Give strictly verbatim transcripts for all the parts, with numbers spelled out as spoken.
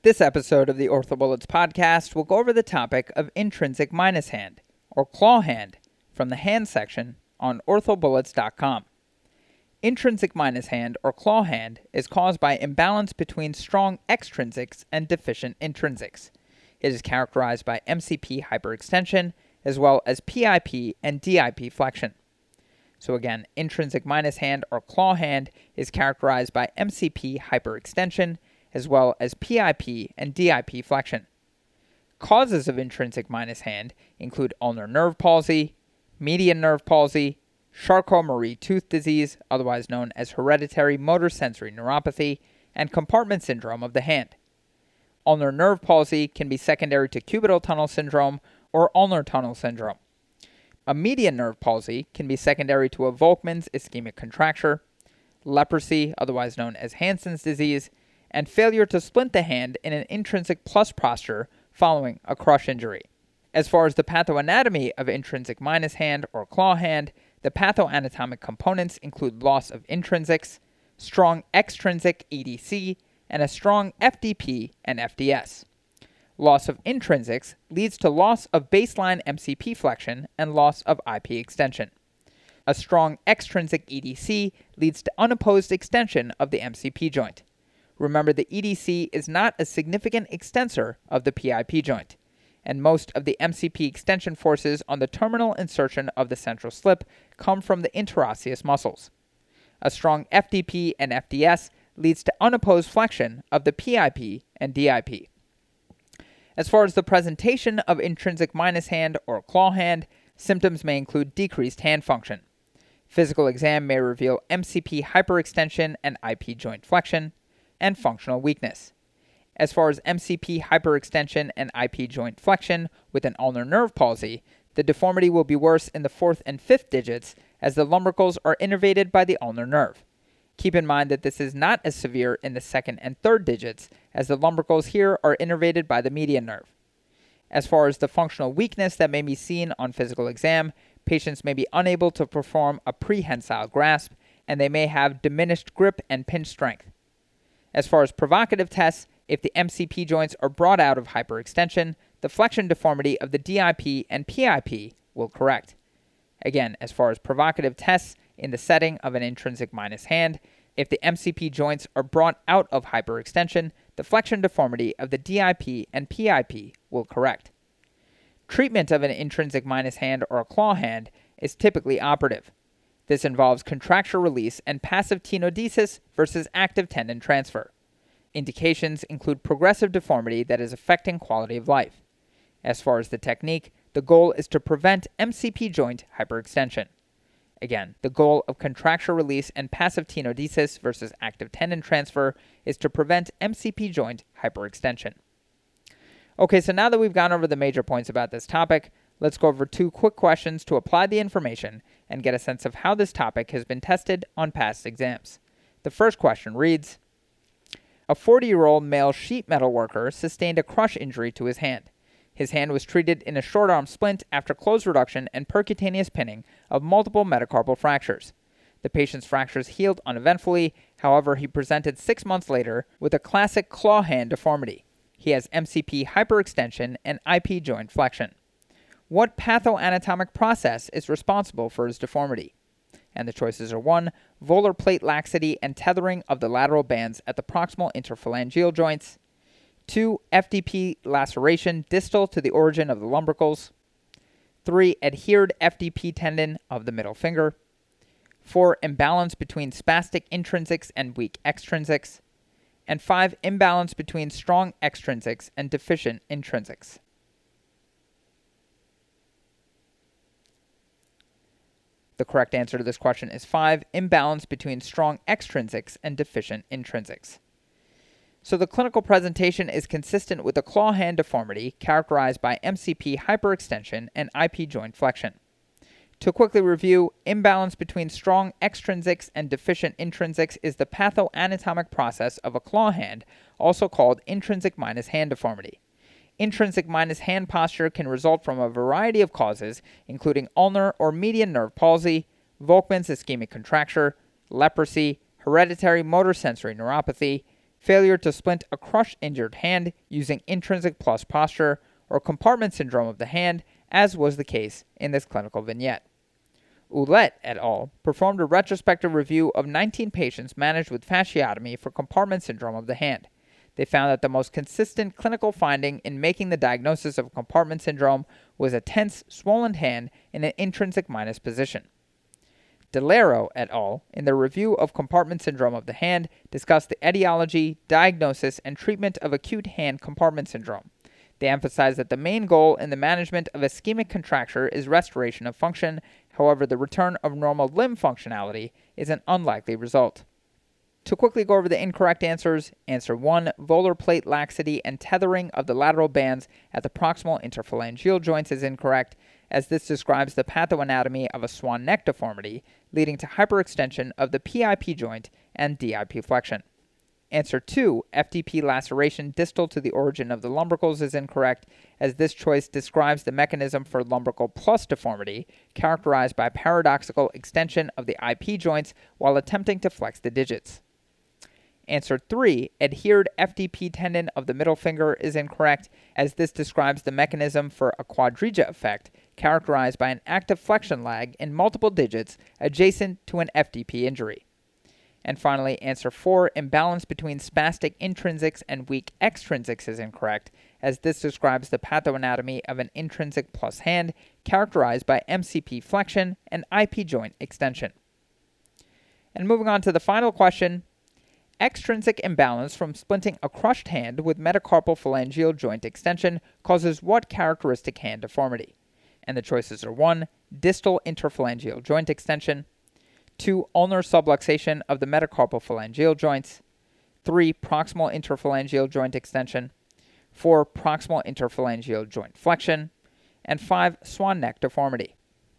This episode of the OrthoBullets podcast will go over the topic of intrinsic minus hand, or claw hand, from the hand section on ortho bullets dot com. Intrinsic minus hand, or claw hand, is caused by imbalance between strong extrinsics and deficient intrinsics. It is characterized by M C P hyperextension, as well as P I P and D I P flexion. So again, intrinsic minus hand, or claw hand, is characterized by M C P hyperextension, as well as P I P and D I P flexion. Causes of intrinsic minus hand include ulnar nerve palsy, median nerve palsy, Charcot-Marie tooth disease, otherwise known as hereditary motor sensory neuropathy, and compartment syndrome of the hand. Ulnar nerve palsy can be secondary to cubital tunnel syndrome or ulnar tunnel syndrome. A median nerve palsy can be secondary to a Volkmann's ischemic contracture, leprosy, otherwise known as Hansen's disease, and failure to splint the hand in an intrinsic plus posture following a crush injury. As far as the pathoanatomy of intrinsic minus hand or claw hand, the pathoanatomic components include loss of intrinsics, strong extrinsic E D C, and a strong F D P and F D S. Loss of intrinsics leads to loss of baseline M C P flexion and loss of I P extension. A strong extrinsic E D C leads to unopposed extension of the M C P joint. Remember, the E D C is not a significant extensor of the P I P joint, and most of the M C P extension forces on the terminal insertion of the central slip come from the interosseous muscles. A strong F D P and F D S leads to unopposed flexion of the P I P and D I P. As far as the presentation of intrinsic minus hand or claw hand, symptoms may include decreased hand function. Physical exam may reveal M C P hyperextension and I P joint flexion, and functional weakness. As far as M C P hyperextension and I P joint flexion with an ulnar nerve palsy, the deformity will be worse in the fourth and fifth digits as the lumbricals are innervated by the ulnar nerve. Keep in mind that this is not as severe in the second and third digits, as the lumbricals here are innervated by the median nerve. As far as the functional weakness that may be seen on physical exam, patients may be unable to perform a prehensile grasp, and they may have diminished grip and pinch strength. As far as provocative tests, if the M C P joints are brought out of hyperextension, the flexion deformity of the D I P and P I P will correct. Again, as far as provocative tests in the setting of an intrinsic minus hand, if the M C P joints are brought out of hyperextension, the flexion deformity of the D I P and P I P will correct. Treatment of an intrinsic minus hand or a claw hand is typically operative. This involves contracture release and passive tenodesis versus active tendon transfer. Indications include progressive deformity that is affecting quality of life. As far as the technique, the goal is to prevent M C P joint hyperextension. Again, the goal of contracture release and passive tenodesis versus active tendon transfer is to prevent M C P joint hyperextension. Okay, so now that we've gone over the major points about this topic, let's go over two quick questions to apply the information and get a sense of how this topic has been tested on past exams. The first question reads, a forty-year-old male sheet metal worker sustained a crush injury to his hand. His hand was treated in a short arm splint after closed reduction and percutaneous pinning of multiple metacarpal fractures. The patient's fractures healed uneventfully, however, he presented six months later with a classic claw hand deformity. He has M C P hyperextension and I P joint flexion. What pathoanatomic process is responsible for his deformity? And the choices are one. Volar plate laxity and tethering of the lateral bands at the proximal interphalangeal joints. two. F D P laceration distal to the origin of the lumbricals. three. Adhered F D P tendon of the middle finger. four. Imbalance between spastic intrinsics and weak extrinsics. And five. Imbalance between strong extrinsics and deficient intrinsics. The correct answer to this question is five. Imbalance between strong extrinsics and deficient intrinsics. So the clinical presentation is consistent with a claw hand deformity characterized by M C P hyperextension and I P joint flexion. To quickly review, imbalance between strong extrinsics and deficient intrinsics is the pathoanatomic process of a claw hand, also called intrinsic minus hand deformity. Intrinsic minus hand posture can result from a variety of causes, including ulnar or median nerve palsy, Volkmann's ischemic contracture, leprosy, hereditary motor sensory neuropathy, failure to splint a crushed injured hand using intrinsic plus posture, or compartment syndrome of the hand, as was the case in this clinical vignette. Ouellette et al. Performed a retrospective review of nineteen patients managed with fasciotomy for compartment syndrome of the hand. They found that the most consistent clinical finding in making the diagnosis of compartment syndrome was a tense, swollen hand in an intrinsic minus position. Delero et al., in their review of compartment syndrome of the hand, discussed the etiology, diagnosis, and treatment of acute hand compartment syndrome. They emphasized that the main goal in the management of ischemic contracture is restoration of function. However, the return of normal limb functionality is an unlikely result. To quickly go over the incorrect answers, answer one, volar plate laxity and tethering of the lateral bands at the proximal interphalangeal joints is incorrect, as this describes the pathoanatomy of a swan neck deformity, leading to hyperextension of the P I P joint and D I P flexion. Answer two, F D P laceration distal to the origin of the lumbricals is incorrect, as this choice describes the mechanism for lumbrical plus deformity, characterized by paradoxical extension of the I P joints while attempting to flex the digits. Answer three, adhered F D P tendon of the middle finger is incorrect, as this describes the mechanism for a quadriga effect, characterized by an active flexion lag in multiple digits adjacent to an F D P injury. And finally, answer four, imbalance between spastic intrinsics and weak extrinsics is incorrect, as this describes the pathoanatomy of an intrinsic plus hand, characterized by M C P flexion and I P joint extension. And moving on to the final question, extrinsic imbalance from splinting a crushed hand with metacarpal phalangeal joint extension causes what characteristic hand deformity? And the choices are one, distal interphalangeal joint extension, two, ulnar subluxation of the metacarpal phalangeal joints, three, proximal interphalangeal joint extension, four, proximal interphalangeal joint flexion, and five, swan neck deformity.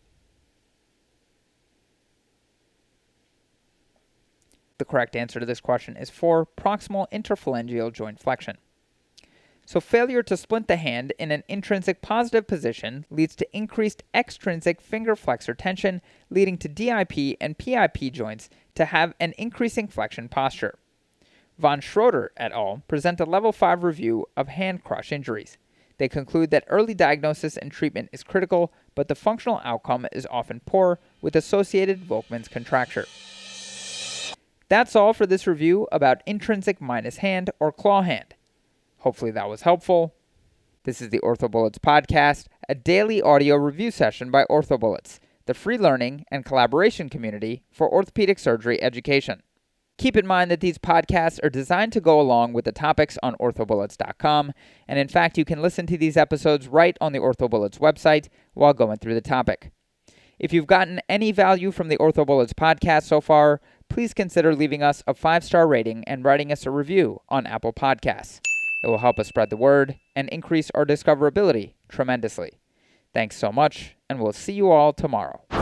The correct answer to this question is four, proximal interphalangeal joint flexion. So failure to splint the hand in an intrinsic positive position leads to increased extrinsic finger flexor tension, leading to D I P and P I P joints to have an increasing flexion posture. Von Schroeder et al. Present a level five review of hand crush injuries. They conclude that early diagnosis and treatment is critical, but the functional outcome is often poor, with associated Volkmann's contracture. That's all for this review about intrinsic minus hand or claw hand. Hopefully that was helpful. This is the OrthoBullets podcast, a daily audio review session by OrthoBullets, the free learning and collaboration community for orthopedic surgery education. Keep in mind that these podcasts are designed to go along with the topics on ortho bullets dot com, and in fact, you can listen to these episodes right on the OrthoBullets website while going through the topic. If you've gotten any value from the OrthoBullets podcast so far, please consider leaving us a five-star rating and writing us a review on Apple Podcasts. It will help us spread the word and increase our discoverability tremendously. Thanks so much, and we'll see you all tomorrow.